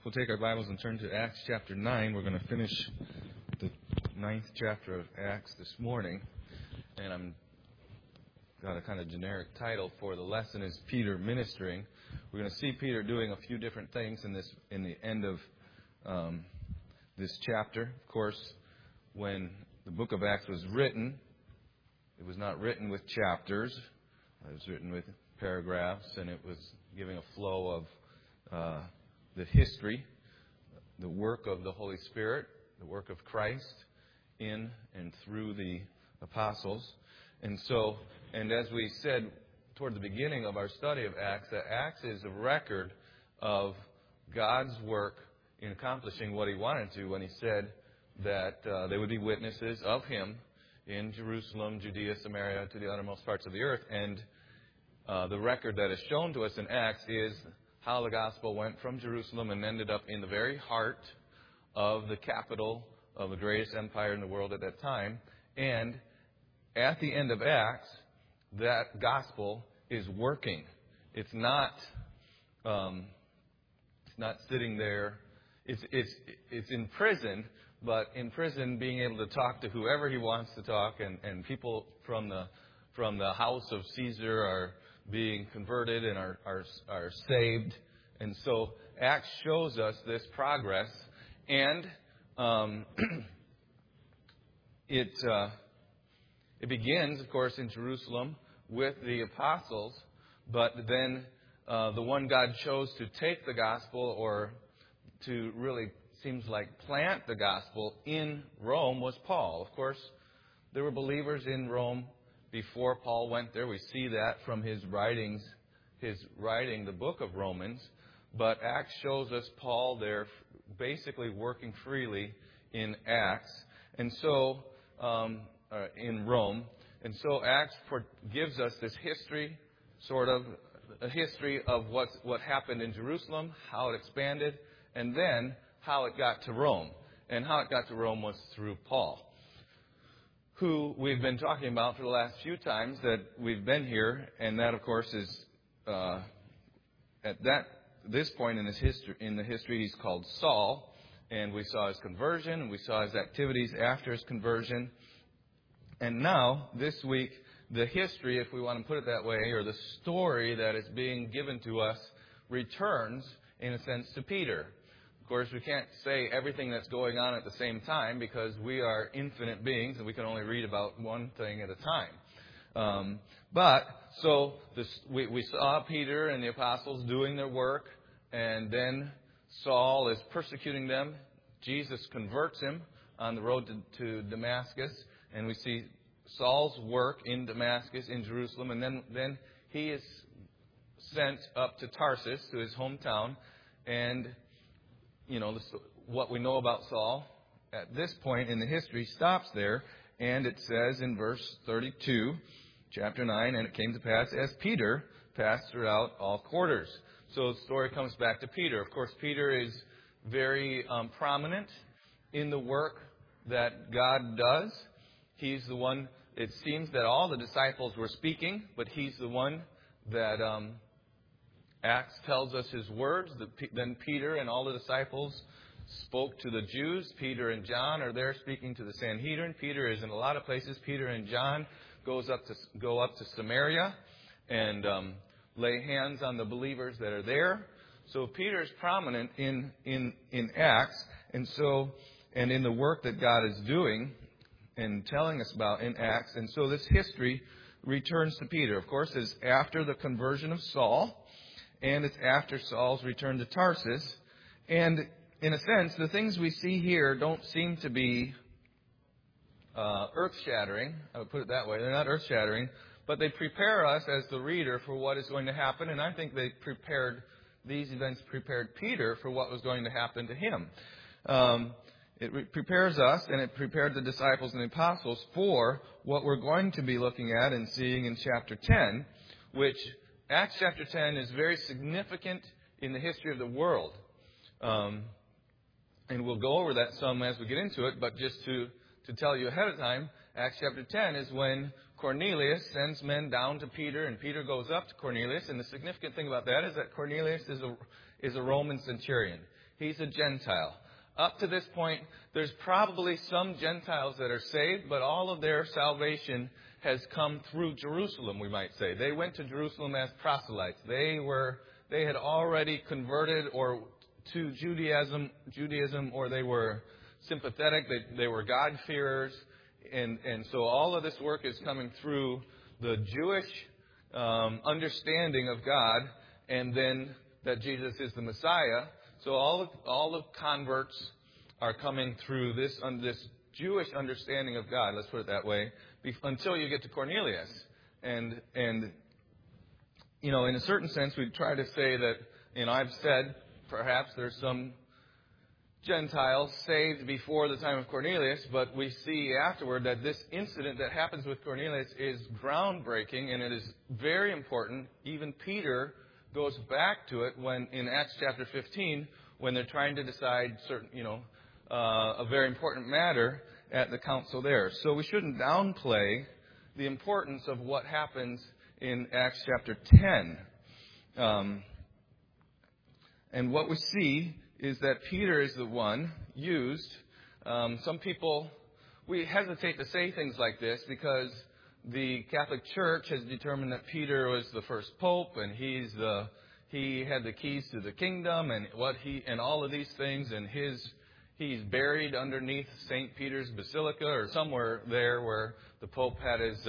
we'll take our Bibles and turn to Acts chapter 9. We're going to finish the 9th chapter of Acts this morning. And I'm got a kind of generic title for the lesson is Peter Ministering. We're going to see Peter doing a few different things in the end of this chapter. Of course, when the book of Acts was written, it was not written with chapters. It was written with paragraphs, and it was giving a flow of the history, the work of the Holy Spirit, the work of Christ in and through the apostles. And as we said toward the beginning of our study of Acts, that Acts is a record of God's work in accomplishing what He wanted to when He said that they would be witnesses of Him in Jerusalem, Judea, Samaria, to the uttermost parts of the earth. And the record that is shown to us in Acts is how the gospel went from Jerusalem and ended up in the very heart of the capital of the greatest empire in the world at that time. And at the end of Acts, that gospel is working. It's not sitting there. It's in prison, but in prison being able to talk to whoever he wants to talk, and people from the house of Caesar are being converted and are saved. And so Acts shows us this progress, and it begins, of course, in Jerusalem with the apostles, but then the one God chose to take the gospel, or to really seems like plant the gospel in Rome, was Paul. Of course, there were believers in Rome before Paul went there. We see that from his writings, his writing the book of Romans. But Acts shows us Paul there basically working freely in Acts, and so in Rome. And so Acts gives us this history, sort of a history of what happened in Jerusalem, how it expanded, and then how it got to Rome. And how it got to Rome was through Paul, who we've been talking about for the last few times that we've been here. And that, of course, is at this point in the history, he's called Saul. And we saw his conversion, and we saw his activities after his conversion. And now, this week, the history, if we want to put it that way, or the story that is being given to us, returns, in a sense, to Peter. Of course, we can't say everything that's going on at the same time, because we are infinite beings and we can only read about one thing at a time. We saw Peter and the apostles doing their work, and then Saul is persecuting them. Jesus converts him on the road to Damascus, and we see Saul's work in Damascus, in Jerusalem, and then he is sent up to Tarsus, to his hometown, and what we know about Saul at this point in the history stops there, and it says in verse 32, chapter 9, and it came to pass as Peter passed throughout all quarters. So the story comes back to Peter. Of course, Peter is very prominent in the work that God does. He's the one, it seems that all the disciples were speaking, but he's the one that Acts tells us his words. Then Peter and all the disciples spoke to the Jews. Peter and John are there speaking to the Sanhedrin. Peter is in a lot of places. Peter and John go up to Samaria and lay hands on the believers that are there. So Peter is prominent in Acts, and in the work that God is doing and telling us about in Acts. And so this history returns to Peter. Of course, it's after the conversion of Saul, and it's after Saul's return to Tarsus. And in a sense, the things we see here don't seem to be earth-shattering. I would put it that way. They're not earth-shattering, but they prepare us as the reader for what is going to happen. And I think these events prepared Peter for what was going to happen to him. It prepares us, and it prepared the disciples and the apostles for what we're going to be looking at and seeing in chapter 10, which Acts chapter 10 is very significant in the history of the world. And we'll go over that some as we get into it, but just to tell you ahead of time, Acts chapter 10 is when Cornelius sends men down to Peter, and Peter goes up to Cornelius. And the significant thing about that is that Cornelius is a Roman centurion. He's a Gentile. Up to this point, there's probably some Gentiles that are saved, but all of their salvation has come through Jerusalem, we might say. They went to Jerusalem as proselytes. They had already converted or to Judaism, or they were sympathetic. They were God-fearers. And so all of this work is coming through the Jewish understanding of God, and then that Jesus is the Messiah. So all the converts are coming through this Jewish understanding of God, let's put it that way, until you get to Cornelius. And in a certain sense, we try to say that, I've said perhaps there's some Gentiles saved before the time of Cornelius, but we see afterward that this incident that happens with Cornelius is groundbreaking, and it is very important. Even Peter goes back to it when in Acts chapter 15, when they're trying to decide a very important matter at the council there. So we shouldn't downplay the importance of what happens in Acts chapter 10. And what we see is that Peter is the one used. Some people, we hesitate to say things like this because the Catholic Church has determined that Peter was the first pope, and he had the keys to the kingdom, and all of these things, and he's buried underneath St. Peter's Basilica or somewhere there where the Pope had his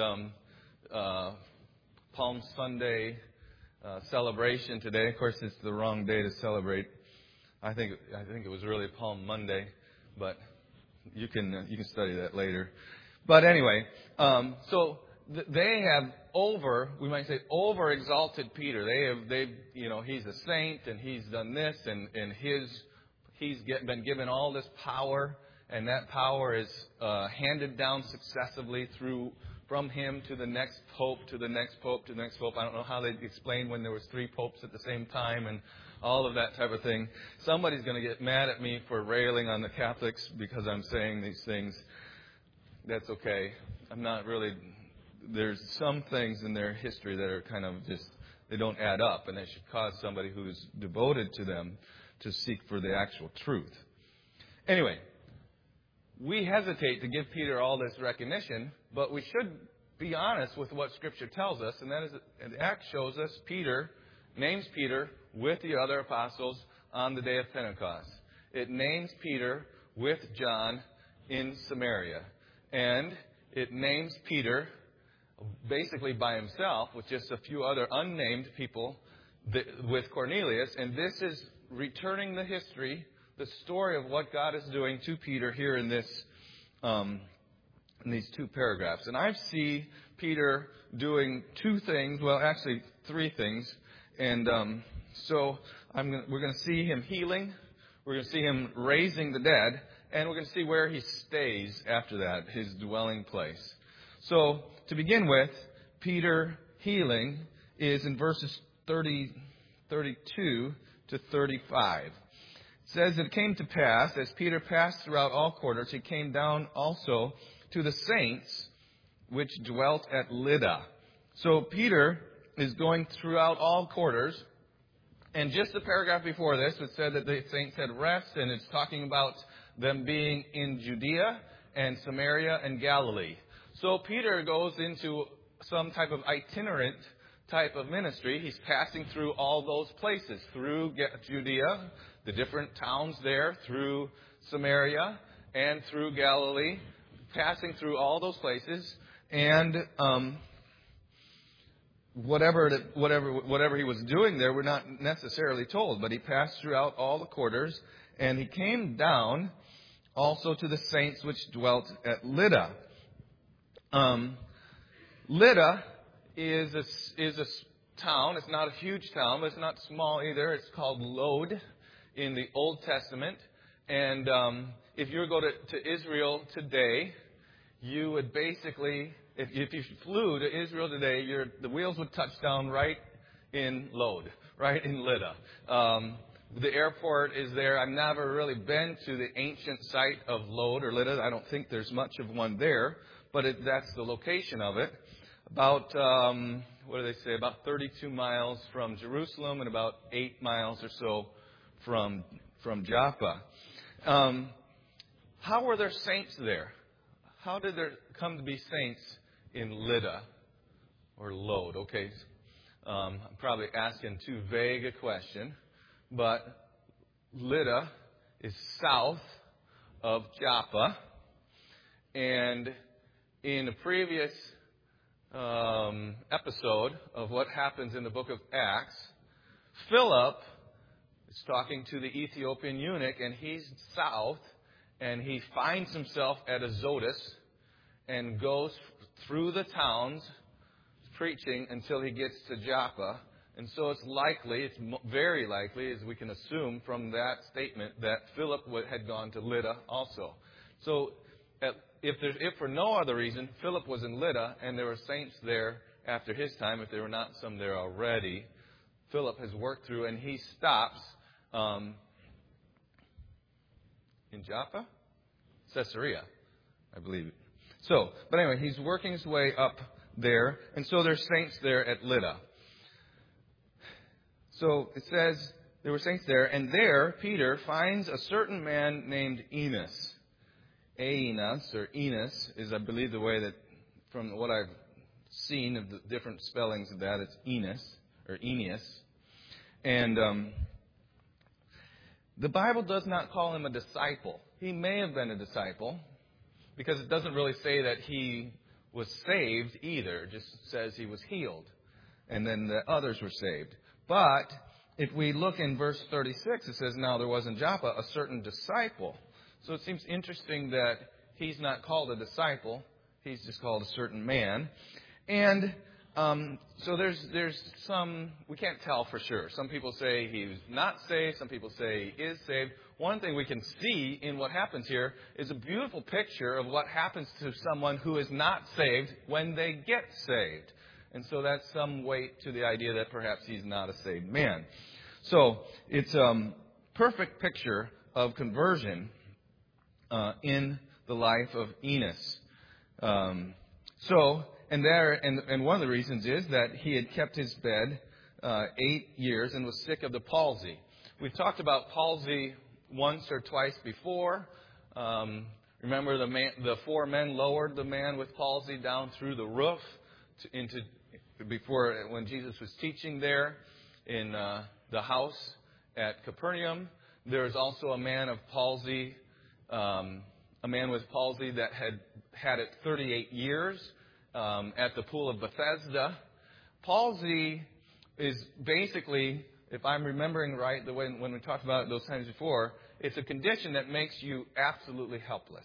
Palm Sunday celebration today. Of course, it's the wrong day to celebrate. I think it was really Palm Monday, but you can study that later. But anyway, so they have we might say over-exalted Peter. He's a saint, and he's done this, and he's been given all this power, and that power is handed down successively from him to the next pope, to the next pope, to the next pope. I don't know how they explain when there was 3 popes at the same time and all of that type of thing. Somebody's going to get mad at me for railing on the Catholics because I'm saying these things. That's okay. I'm not really... There's some things in their history that are kind of just... They don't add up, and they should cause somebody who's devoted to them to seek for the actual truth. Anyway, we hesitate to give Peter all this recognition, but we should be honest with what Scripture tells us, and that is, the Acts shows us names Peter with the other apostles on the day of Pentecost. It names Peter with John in Samaria. And it names Peter basically by himself with just a few other unnamed people with Cornelius. And this is returning the history, the story of what God is doing to Peter here in these 2 paragraphs. And I see Peter doing 2 things, well, actually 3 things. And so we're going to see him healing, we're going to see him raising the dead, and we're going to see where he stays after that, his dwelling place. So to begin with, Peter healing is in verses 32 to 35. It says, "It came to pass, as Peter passed throughout all quarters, he came down also to the saints which dwelt at Lydda." So Peter is going throughout all quarters. And just the paragraph before this, it said that the saints had rest, and it's talking about them being in Judea and Samaria and Galilee. So Peter goes into some type of itinerant type of ministry. He's passing through all those places, through Judea, the different towns there, through Samaria, and through Galilee, passing through all those places. And whatever he was doing there, we're not necessarily told, but he passed throughout all the quarters, and he came down also to the saints which dwelt at Lydda. Lydda is a town. It's not a huge town, but it's not small either. It's called Lod in the Old Testament. And if you were to go to Israel today, you would basically, if you flew to Israel today, the wheels would touch down right in Lod, right in Lydda. The airport is there. I've never really been to the ancient site of Lod or Lydda. I don't think there's much of one there, but that's the location of it. About, what do they say, about 32 miles from Jerusalem and about 8 miles or so from Joppa. How were there saints there? How did there come to be saints in Lydda or Lod? Okay, I'm probably asking too vague a question, but Lydda is south of Joppa, and in a previous episode of what happens in the book of Acts, Philip is talking to the Ethiopian eunuch, and he's south, and he finds himself at Azotus and goes through the towns preaching until he gets to Joppa. And so it's very likely, as we can assume from that statement, that Philip had gone to Lydda also. So if for no other reason, Philip was in Lydda, and there were saints there after his time, if there were not some there already, Philip has worked through, and he stops in Joppa? Caesarea, I believe. So, but anyway, he's working his way up there, and so there's saints there at Lydda. So it says there were saints there, and there Peter finds a certain man named Enos. Aeneas, or Enos, is, I believe, the way that, from what I've seen of the different spellings of that, it's Enos, or Aeneas. And the Bible does not call him a disciple. He may have been a disciple, because it doesn't really say that he was saved either. It just says he was healed, and then the others were saved. But if we look in verse 36, it says, now there was in Joppa a certain disciple. So it seems interesting that he's not called a disciple. He's just called a certain man. And so there's some, we can't tell for sure. Some people say he was not saved. Some people say he is saved. One thing we can see in what happens here is a beautiful picture of what happens to someone who is not saved when they get saved. And so that's some weight to the idea that perhaps he's not a saved man. So it's a perfect picture of conversion in the life of Enos. And one of the reasons is that he had kept his bed 8 years and was sick of the palsy. We've talked about palsy once or twice before. Remember, the 4 men lowered the man with palsy down through the roof when Jesus was teaching there in the house at Capernaum. There was also a man with palsy that had it 38 years at the pool of Bethesda. Palsy is basically, if I'm remembering right, the way when we talked about it those times before, it's a condition that makes you absolutely helpless.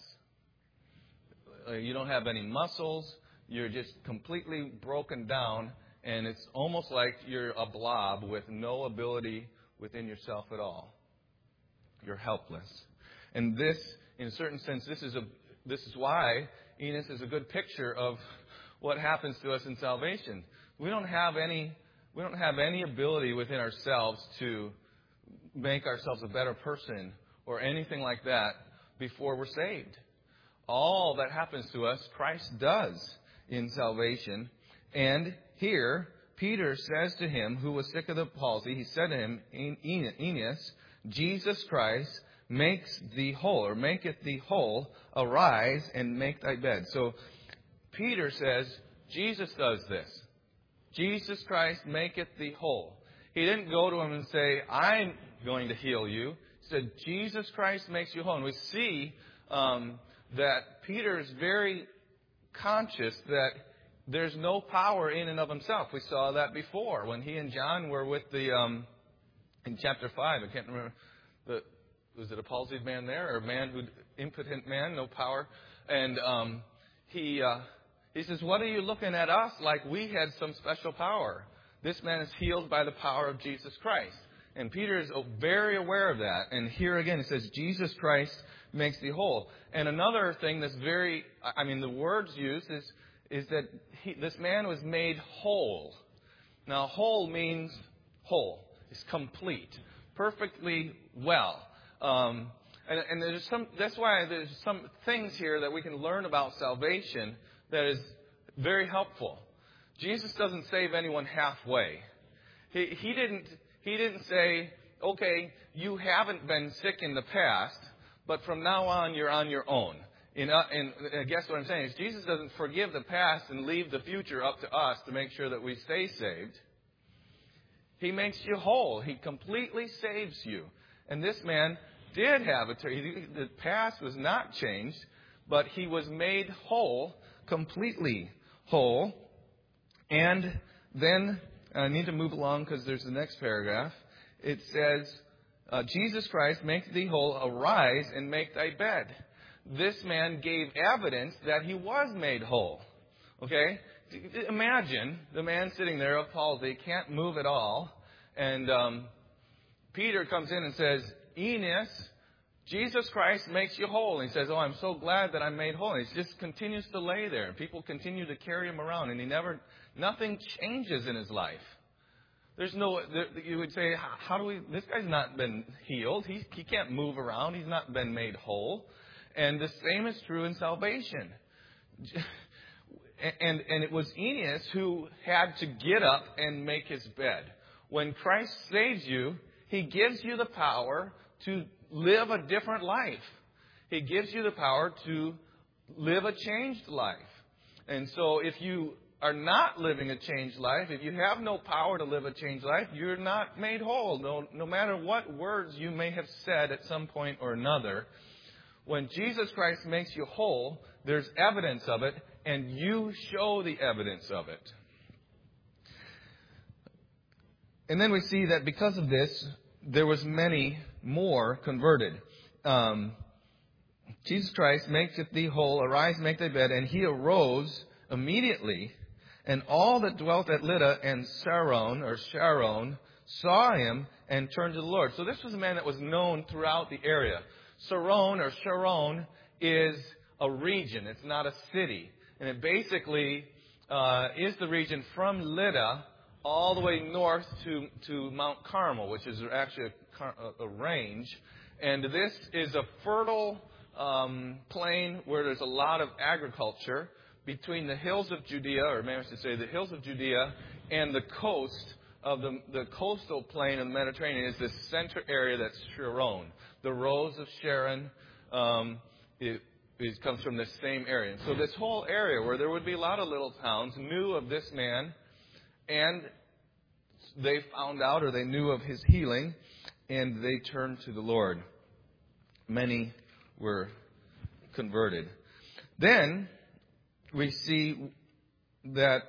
You don't have any muscles. You're just completely broken down, and it's almost like you're a blob with no ability within yourself at all. You're helpless. And this, in a certain sense, this is why Enos is a good picture of what happens to us in salvation. We don't have any ability within ourselves to make ourselves a better person or anything like that before we're saved. All that happens to us, Christ does in salvation. And here, Peter says to him, who was sick of the palsy, he said to him, Aeneas, Jesus Christ maketh thee whole, arise and make thy bed. So Peter says, Jesus does this. Jesus Christ maketh thee whole. He didn't go to him and say, I'm going to heal you. He said, Jesus Christ makes you whole. And we see that Peter is very conscious that there's no power in and of himself. We saw that before when he and John were with in chapter 5. I can't remember. Was it a palsied man there, or impotent man, no power? And he says, what are you looking at us like we had some special power? This man is healed by the power of Jesus Christ. And Peter is very aware of that. And here again it says, Jesus Christ makes thee whole. And another thing that's the words used is that this man was made whole. Now, whole means whole. It's complete. Perfectly well. And that's why there's some things here that we can learn about salvation that is very helpful. Jesus doesn't save anyone halfway. He didn't say, okay, you haven't been sick in the past, but from now on, you're on your own. And I guess what I'm saying is Jesus doesn't forgive the past and leave the future up to us to make sure that we stay saved. He makes you whole. He completely saves you. And this man did have the past was not changed, but he was made whole, completely whole. And then, I need to move along because there's the next paragraph. It says, Jesus Christ, make thee whole, arise and make thy bed. This man gave evidence that he was made whole. Okay? Imagine the man sitting there of palsy, can't move at all. And Peter comes in and says, Aeneas, Jesus Christ makes you whole. And he says, oh, I'm so glad that I'm made whole. And he just continues to lay there. And people continue to carry him around. And nothing changes in his life. You would say, this guy's not been healed. He can't move around. He's not been made whole. And the same is true in salvation. And it was Aeneas who had to get up and make his bed. When Christ saves you, He gives you the power to live a different life. He gives you the power to live a changed life. And so if you are not living a changed life, if you have no power to live a changed life, you're not made whole. No matter what words you may have said at some point or another, when Jesus Christ makes you whole, there's evidence of it, and you show the evidence of it. And then we see that because of this, there was many more converted. Jesus Christ maketh thee whole, arise, make thy bed. And he arose immediately, and all that dwelt at Lydda and Sharon saw him and turned to the Lord. So this was a man that was known throughout the area. Sharon is a region. It's not a city. And it basically is the region from Lydda all the way north to Mount Carmel, which is actually a range. And this is a fertile plain where there's a lot of agriculture between the hills of Judea, or maybe I should say the hills of Judea, and the coast of the coastal plain of the Mediterranean is this center area that's Sharon. The Rose of Sharon it comes from this same area. So this whole area where there would be a lot of little towns knew of this man, and they found out, or they knew of his healing, and they turned to the Lord. Many were converted. Then we see that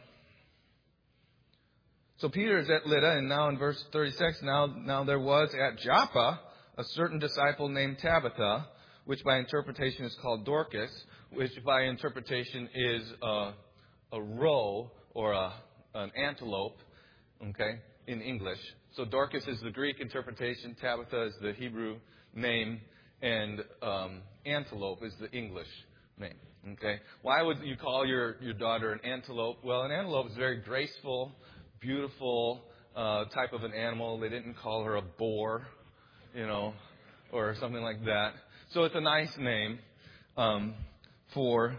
so Peter is at Lydda, and now in verse 36, now there was at Joppa a certain disciple named Tabitha, which by interpretation is called Dorcas, which by interpretation is a roe or an antelope, okay, in English. So Dorcas is the Greek interpretation, Tabitha is the Hebrew name, and antelope is the English name. Okay, why would you call your daughter an antelope? Well, an antelope is a very graceful, beautiful type of an animal. They didn't call her a boar, or something like that. So it's a nice name for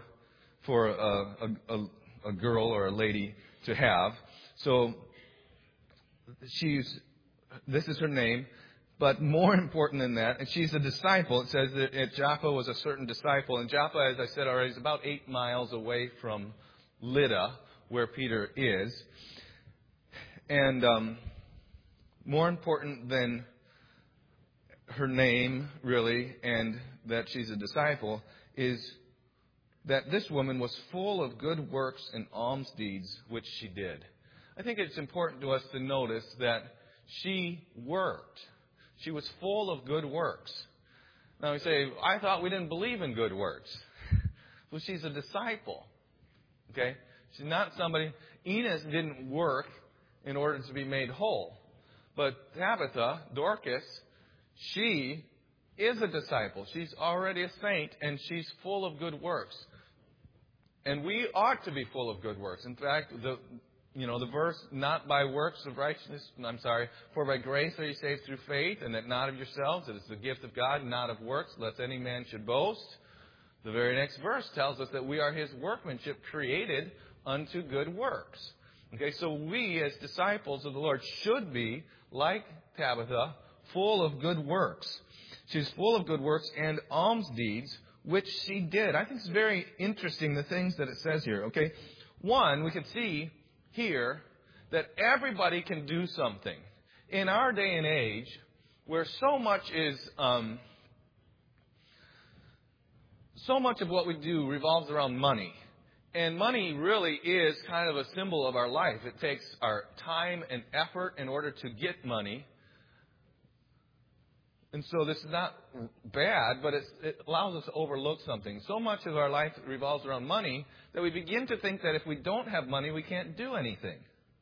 a girl or a lady to have. So this is her name. But more important than that, and she's a disciple. It says that at Joppa was a certain disciple. And Joppa, as I said already, is about 8 miles away from Lydda, where Peter is. And more important than her name, really, and that she's a disciple, is that this woman was full of good works and alms deeds, which she did. I think it's important to us to notice that she worked. She was full of good works. Now we say, I thought we didn't believe in good works. Well, she's a disciple. Okay? She's not somebody. Aeneas didn't work in order to be made whole. But Tabitha, Dorcas, she is a disciple. She's already a saint, and she's full of good works. And we ought to be full of good works. In fact, the verse, not by works of righteousness, for by grace are you saved through faith, and that not of yourselves, it is the gift of God, not of works, lest any man should boast. The very next verse tells us that we are His workmanship, created unto good works. Okay, so we as disciples of the Lord should be, like Tabitha, full of good works. She's full of good works and alms deeds, which she did. I think it's very interesting, the things that it says here. Okay, one, we could see here that everybody can do something. In our day and age, where so much of what we do revolves around money. And money really is kind of a symbol of our life. It takes our time and effort in order to get money. And so this is not bad, but it allows us to overlook something. So much of our life revolves around money that we begin to think that if we don't have money, we can't do anything.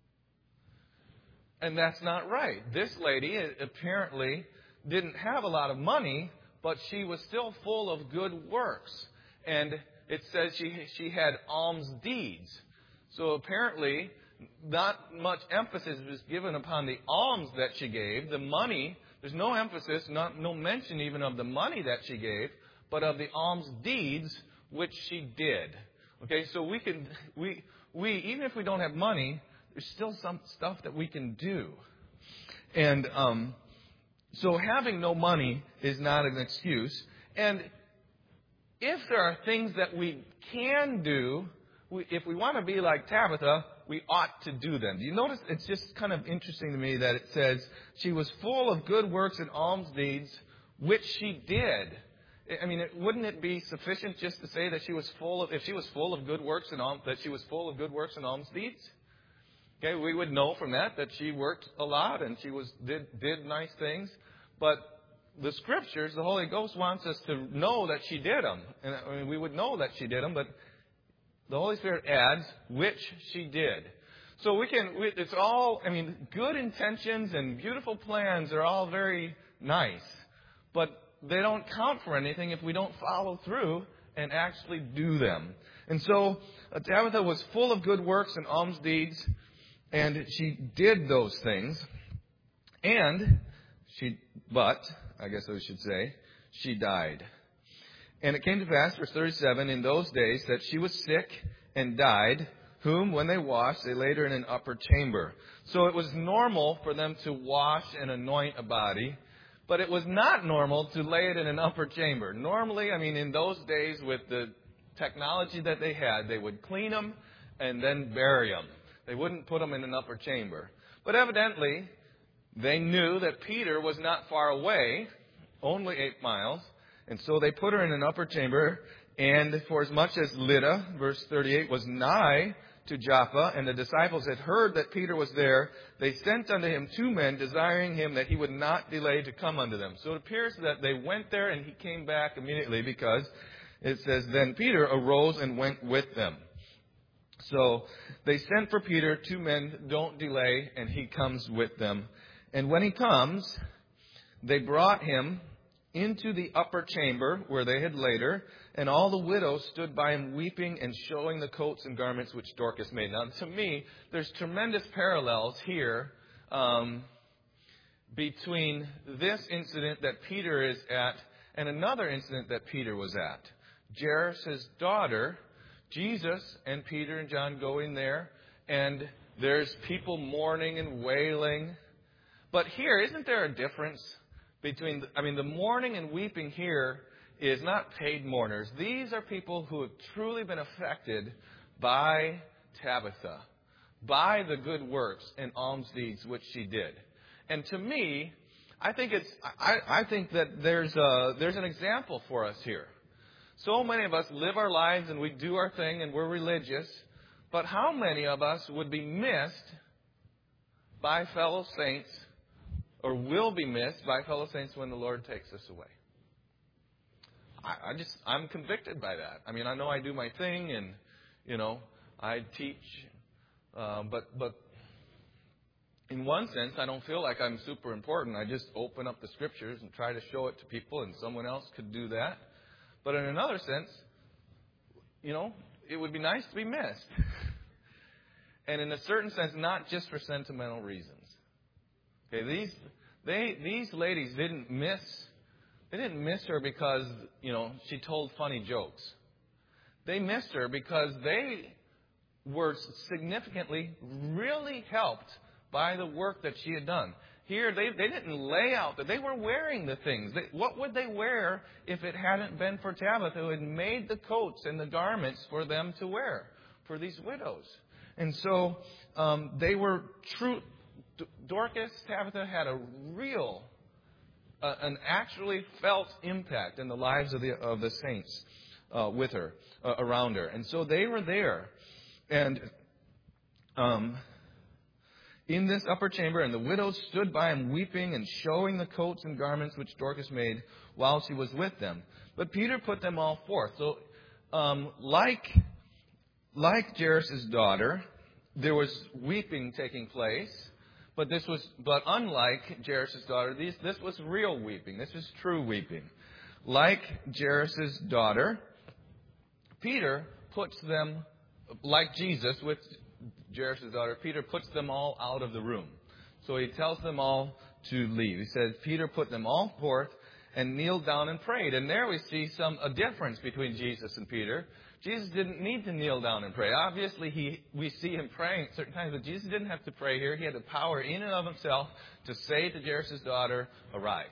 And that's not right. This lady apparently didn't have a lot of money, but she was still full of good works. And it says she had alms deeds. So apparently, not much emphasis was given upon the alms that she gave. The money, there's no emphasis, no mention even of the money that she gave, but of the alms deeds which she did. Okay, so we even if we don't have money, there's still some stuff that we can do. And so having no money is not an excuse. And if there are things that we can do, if we want to be like Tabitha, we ought to do them. Do you notice? It's just kind of interesting to me that it says she was full of good works and alms deeds, which she did. I mean, wouldn't it be sufficient just to say that she was full of, if she was full of good works and that she was full of good works and alms deeds? Okay, we would know from that she worked a lot and she did nice things. But the Scriptures, the Holy Ghost wants us to know that she did them. And I mean, we would know that she did them, but the Holy Spirit adds, which she did. So it's all, I mean, good intentions and beautiful plans are all very nice. But they don't count for anything if we don't follow through and actually do them. And so Tabitha was full of good works and alms deeds, and she did those things. But I guess I should say, she died. And it came to pass, verse 37, in those days that she was sick and died, whom, when they washed, they laid her in an upper chamber. So it was normal for them to wash and anoint a body, but it was not normal to lay it in an upper chamber. Normally, I mean, in those days, with the technology that they had, they would clean them and then bury them. They wouldn't put them in an upper chamber. But evidently, they knew that Peter was not far away, only 8 miles, and so they put her in an upper chamber. And for as much as Lydda, verse 38, was nigh to Joppa, and the disciples had heard that Peter was there, they sent unto him 2 men, desiring him that he would not delay to come unto them. So it appears that they went there and he came back immediately, because it says, then Peter arose and went with them. So they sent for Peter, 2 men, don't delay, and he comes with them. And when he comes, they brought him into the upper chamber where they had laid her, and all the widows stood by him weeping and showing the coats and garments which Dorcas made. Now, to me, there's tremendous parallels here between this incident that Peter is at and another incident that Peter was at. Jairus' daughter, Jesus and Peter and John go in there, and there's people mourning and wailing. But here, isn't there a difference between, the mourning and weeping here is not paid mourners. These are people who have truly been affected by Tabitha, by the good works and alms deeds which she did. And to me, I think that there's an example for us here. So many of us live our lives and we do our thing and we're religious, but how many of us would be missed by fellow saints, or will be missed by fellow saints when the Lord takes us away? I'm convicted by that. I mean, I know I do my thing and, I teach, but in one sense, I don't feel like I'm super important. I just open up the Scriptures and try to show it to people, and someone else could do that. But in another sense, it would be nice to be missed. And in a certain sense, not just for sentimental reasons. Okay, these ladies didn't miss her because, she told funny jokes. They missed her because they were significantly really helped by the work that she had done. here they didn't lay out that they were wearing the things. What would they wear if it hadn't been for Tabitha, who had made the coats and the garments for them to wear, for these widows? And so they were true. Dorcas, Tabitha had a real, an actually felt impact in the lives of the saints with her, around her. And so they were there. And in this upper chamber, and the widows stood by him weeping and showing the coats and garments which Dorcas made while she was with them. But Peter put them all forth. So like Jairus' daughter, there was weeping taking place. But unlike Jairus' daughter, this was real weeping. This was true weeping. Like Jairus' daughter, Peter puts them, like Jesus with Jairus' daughter, Peter puts them all out of the room. So he tells them all to leave. He says, Peter put them all forth and kneeled down and prayed. And there we see a difference between Jesus and Peter. Jesus didn't need to kneel down and pray. Obviously, we see him praying at certain times, but Jesus didn't have to pray here. He had the power in and of himself to say to Jairus' daughter, arise.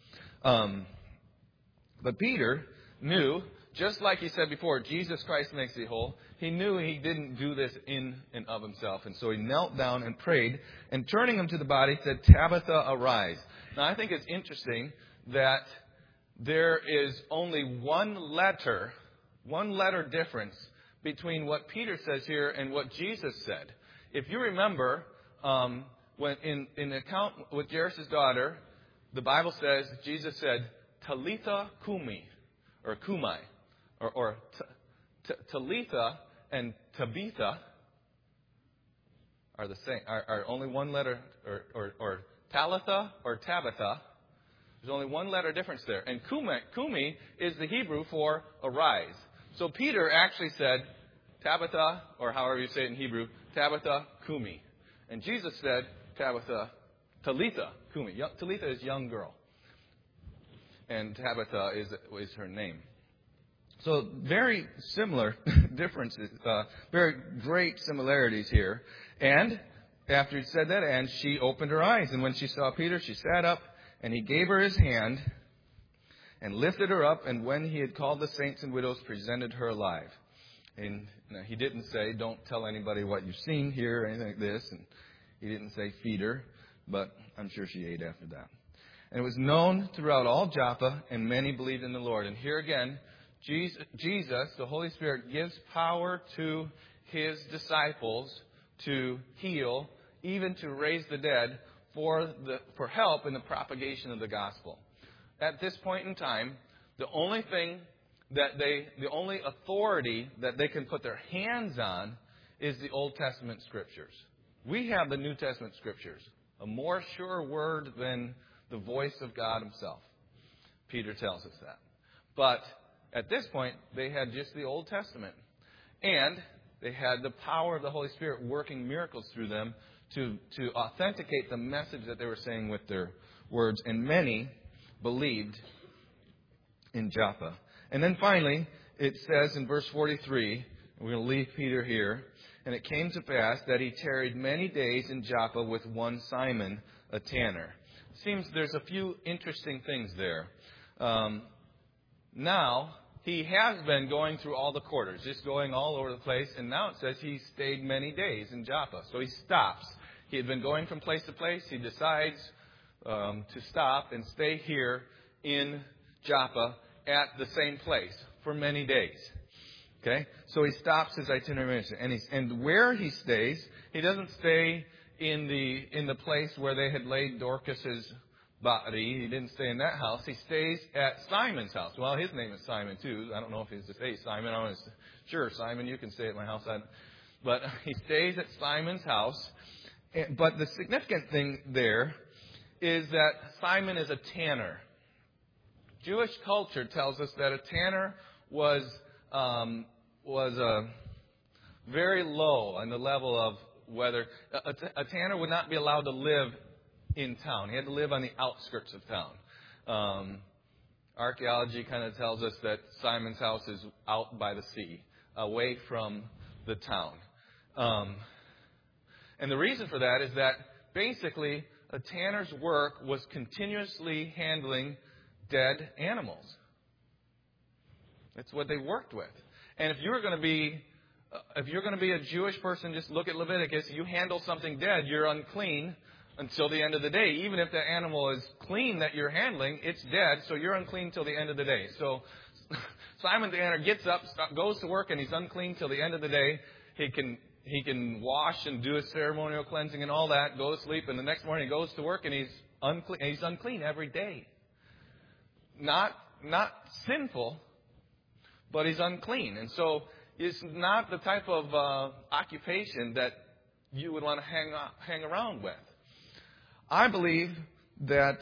But Peter knew, just like he said before, Jesus Christ makes thee whole. He knew he didn't do this in and of himself. And so he knelt down and prayed. And turning him to the body, said, Tabitha, arise. Now, I think it's interesting that there is only one letter difference between what Peter says here and what Jesus said. If you remember, when in the account with Jairus' daughter, the Bible says, Jesus said, Talitha kumi, or kumai, or Talitha and Tabitha are the same, are only one letter, or Talitha or Tabitha. There's only one letter difference there. And kumi is the Hebrew for arise. So Peter actually said, Tabitha, or however you say it in Hebrew, Tabitha kumi. And Jesus said, Tabitha, Talitha kumi. Talitha is young girl. And Tabitha is her name. So very similar differences, very great similarities here. And after he said that, and she opened her eyes. And when she saw Peter, she sat up, and he gave her his hand and lifted her up. And when he had called the saints and widows, presented her alive. And he didn't say, don't tell anybody what you've seen here or anything like this. And he didn't say feed her, but I'm sure she ate after that. And it was known throughout all Joppa, and many believed in the Lord. And here again, Jesus, the Holy Spirit, gives power to his disciples to heal, even to raise the dead, for help in the propagation of the gospel. At this point in time, the only authority that they can put their hands on is the Old Testament Scriptures. We have the New Testament Scriptures, a more sure word than the voice of God himself. Peter tells us that. But at this point, they had just the Old Testament. And they had the power of the Holy Spirit working miracles through them to authenticate the message that they were saying with their words. And many believed in Joppa. And then finally, it says in verse 43, we're going to leave Peter here, and it came to pass that he tarried many days in Joppa with one Simon, a tanner. Seems there's a few interesting things there. Now, he has been going through all the quarters, just going all over the place. And now it says he stayed many days in Joppa. So he stops. He had been going from place to place. He decides to stop and stay here in Joppa at the same place for many days. Okay? So he stops his itinerary. And where he stays, he doesn't stay in the place where they had laid Dorcas's body. He didn't stay in that house. He stays at Simon's house. Well, his name is Simon, too. I don't know if he's to say Simon. I was sure, Simon, you can stay at my house. But he stays at Simon's house. But the significant thing there is that Simon is a tanner. Jewish culture tells us that a tanner was very low on the level of whether a tanner would not be allowed to live in town. He had to live on the outskirts of town. Archaeology kind of tells us that Simon's house is out by the sea, away from the town. And the reason for that is that basically a tanner's work was continuously handling dead animals. That's what they worked with. And if you're going to be a Jewish person, just look at Leviticus. You handle something dead, you're unclean until the end of the day. Even if the animal is clean that you're handling, it's dead, so you're unclean till the end of the day. So Simon the tanner gets up, goes to work, and he's unclean till the end of the day. He can wash and do a ceremonial cleansing and all that, go to sleep, and the next morning he goes to work and he's unclean. He's unclean every day. Not sinful, but he's unclean. And so it's not the type of occupation that you would want to hang around with. I believe that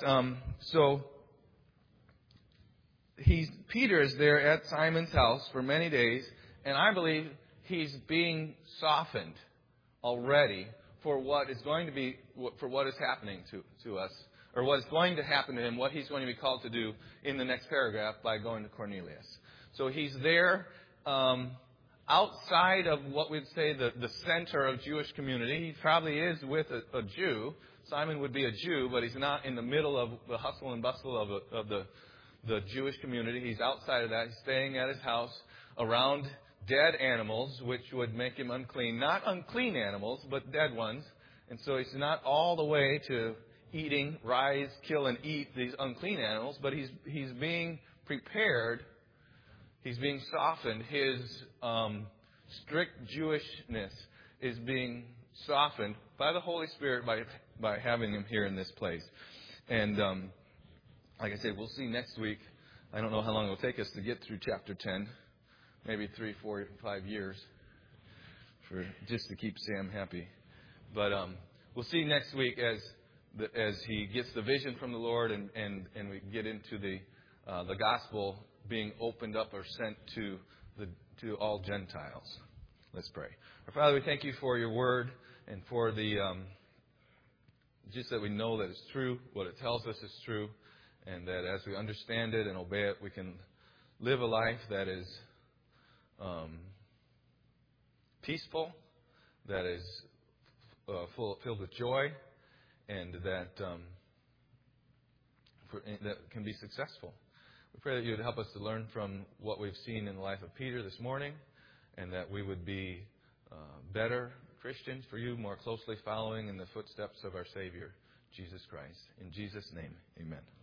Peter is there at Simon's house for many days, and I believe he's being softened already for what is happening to us, or what is going to happen to him, what he's going to be called to do in the next paragraph by going to Cornelius. So he's there outside of what we'd say the center of Jewish community. He probably is with a Jew. Simon would be a Jew, but he's not in the middle of the hustle and bustle of the Jewish community. He's outside of that. He's staying at his house around dead animals, which would make him unclean. Not unclean animals, but dead ones. And so he's not all the way to eating, rise, kill, and eat these unclean animals, but he's being prepared. He's being softened. His strict Jewishness is being softened by the Holy Spirit by having him here in this place. And like I said, we'll see next week. I don't know how long it will take us to get through chapter 10. Maybe 3, 4, 5 years just to keep Sam happy. But we'll see next week as he gets the vision from the Lord and we get into the gospel being opened up or sent to all Gentiles. Let's pray. Our Father, we thank you for your word and for the just that we know that it's true, what it tells us is true, and that as we understand it and obey it, we can live a life that is peaceful, that is filled with joy, and that can be successful. We pray that you would help us to learn from what we've seen in the life of Peter this morning, and that we would be better Christians for you, more closely following in the footsteps of our Savior, Jesus Christ. In Jesus' name, amen.